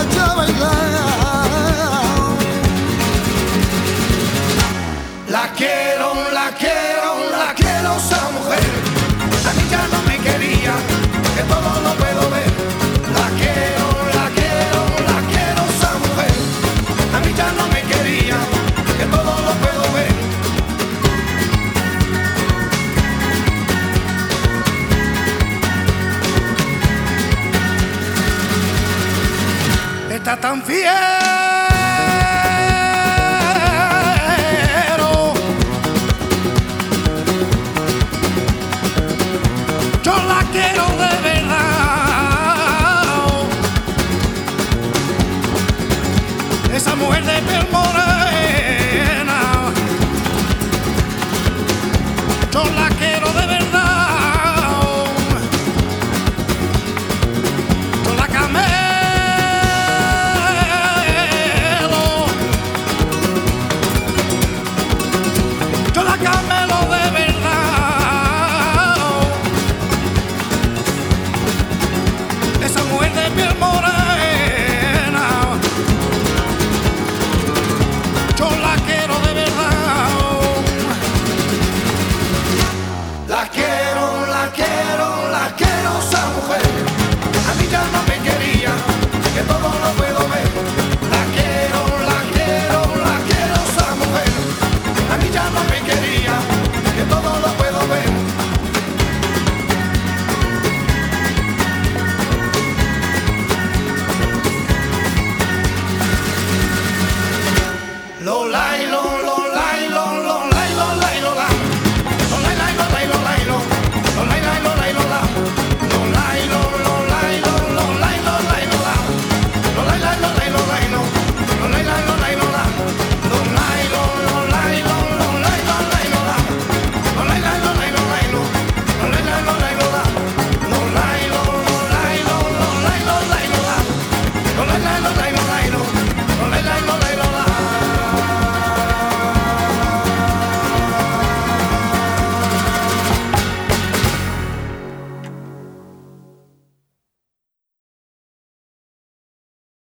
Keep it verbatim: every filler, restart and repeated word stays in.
vaya a bailar. La quiero, la quiero, la quiero esa mujer. A mí ya no me quería, que todo lo puedo ver. La quiero, la quiero, la quiero esa mujer. A mí ya no me quería, que todo lo puedo ver. Está tan fiero, yo la quiero de verdad. Esa mujer de Pelmo